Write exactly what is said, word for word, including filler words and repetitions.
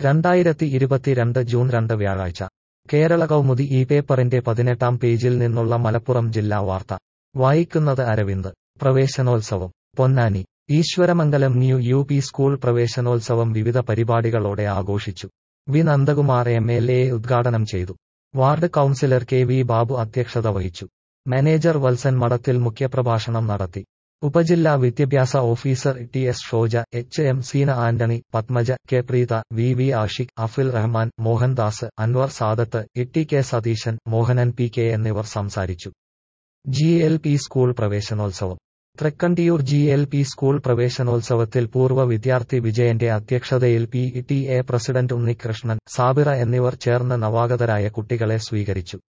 രണ്ടായിരത്തി ഇരുപത്തിരണ്ട് ജൂൺ രണ്ട് വ്യാഴാഴ്ച കേരള കൗമുദി ഈ പേപ്പറിന്റെ പതിനെട്ടാം പേജിൽ നിന്നുള്ള മലപ്പുറം ജില്ലാ വാർത്ത വായിക്കുന്നത് അരവിന്ദ്. പ്രവേശനോത്സവം Ponnani. Eeswaramangalam new U P school പ്രവേശനോത്സവം വിവിധ പരിപാടികളോടെ ആഘോഷിച്ചു. V Nandakumar M L A ഉദ്ഘാടനം ചെയ്തു. Ward councillor K V Babu അധ്യക്ഷത വഹിച്ചു. മാനേജർ വത്സൻ മഠത്തിൽ മുഖ്യപ്രഭാഷണം നടത്തി. ഉപജില്ലാ വിദ്യാഭ്യാസ officer T S Shoja, H M Seena Antony, Padmaja, K Preetha, V V Ashiq, അഫിൽ Rahman, Mohandas, Anwar Sadath, ഇട്ടി K Satheesan, Mohanan P K എന്നിവർ സംസാരിച്ചു. ജി എൽ പി സ്കൂൾ പ്രവേശനോത്സവം. Thrikkandiyur G L P school പ്രവേശനോത്സവത്തിൽ പൂർവ്വ വിദ്യാർത്ഥി വിജയന്റെ അധ്യക്ഷതയിൽ P T A president Unnikrishnan, Sabira എന്നിവർ ചേർന്ന് നവാഗതരായ കുട്ടികളെ സ്വീകരിച്ചു.